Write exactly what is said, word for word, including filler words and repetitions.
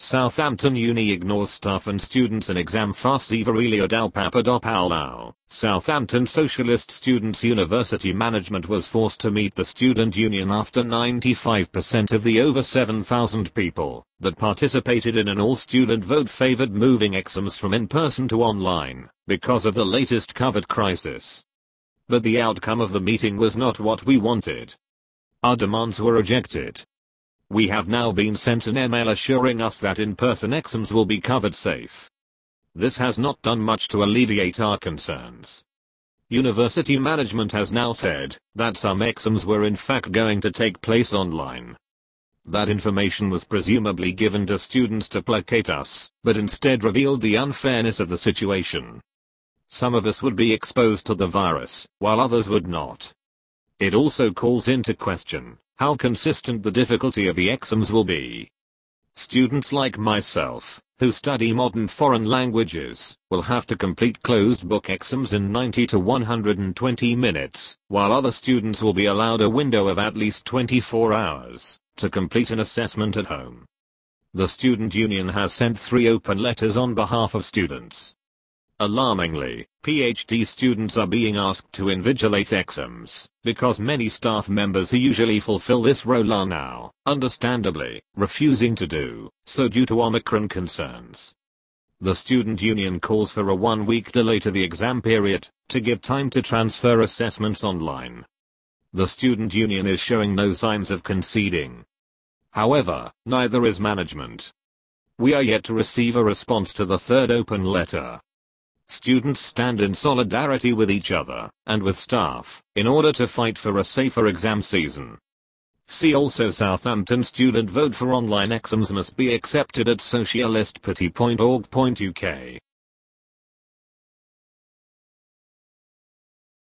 Southampton Uni ignores staff and students in exam farce Varelia dal Papa do Paulo. Southampton Socialist Students' University management was forced to meet the student union after ninety-five percent of the over seven thousand people that participated in an all-student vote favored moving exams from in-person to online because of the latest COVID crisis. But the outcome of the meeting was not what we wanted. Our demands were rejected. We have now been sent an email assuring us that in-person exams will be covered safe. This has not done much to alleviate our concerns. University management has now said that some exams were in fact going to take place online. That information was presumably given to students to placate us, but instead revealed the unfairness of the situation. Some of us would be exposed to the virus, while others would not. It also calls into question how consistent the difficulty of the exams will be. Students like myself, who study modern foreign languages, will have to complete closed book exams in ninety to one hundred twenty minutes, while other students will be allowed a window of at least twenty-four hours to complete an assessment at home. The student union has sent three open letters on behalf of students. Alarmingly, PhD students are being asked to invigilate exams, because many staff members who usually fulfill this role are now, understandably, refusing to do so due to Omicron concerns. The student union calls for a one-week delay to the exam period, to give time to transfer assessments online. The student union is showing no signs of conceding. However, neither is management. We are yet to receive a response to the third open letter. Students stand in solidarity with each other, and with staff, in order to fight for a safer exam season. See also Southampton student vote for online exams must be accepted at socialist party dot org dot U K.